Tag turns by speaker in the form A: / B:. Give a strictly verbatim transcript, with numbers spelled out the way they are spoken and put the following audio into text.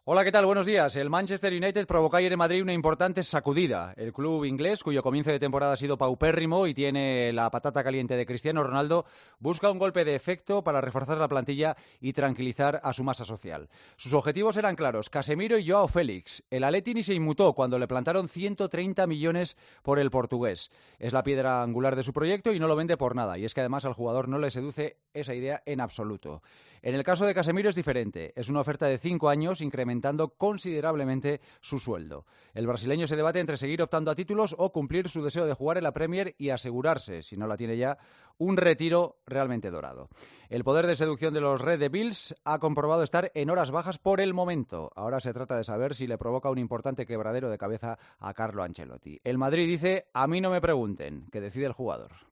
A: Hola, ¿qué tal? Buenos días. El Manchester United provocó ayer en Madrid una importante sacudida. El club inglés, cuyo comienzo de temporada ha sido paupérrimo y tiene la patata caliente de Cristiano Ronaldo, busca un golpe de efecto para reforzar la plantilla y tranquilizar a su masa social. Sus objetivos eran claros: Casemiro y Joao Félix. El Atleti ni se inmutó cuando le plantaron ciento treinta millones por el portugués. Es la piedra angular de su proyecto y no lo vende por nada. Y es que además al jugador no le seduce esa idea en absoluto. En el caso de Casemiro es diferente. Es una oferta de cinco años, incrementando considerablemente su sueldo. El brasileño se debate entre seguir optando a títulos o cumplir su deseo de jugar en la Premier y asegurarse, si no la tiene ya, un retiro realmente dorado. El poder de seducción de los Red Devils ha comprobado estar en horas bajas por el momento. Ahora se trata de saber si le provoca un importante quebradero de cabeza a Carlo Ancelotti. El Madrid dice: a mí no me pregunten, que decide el jugador.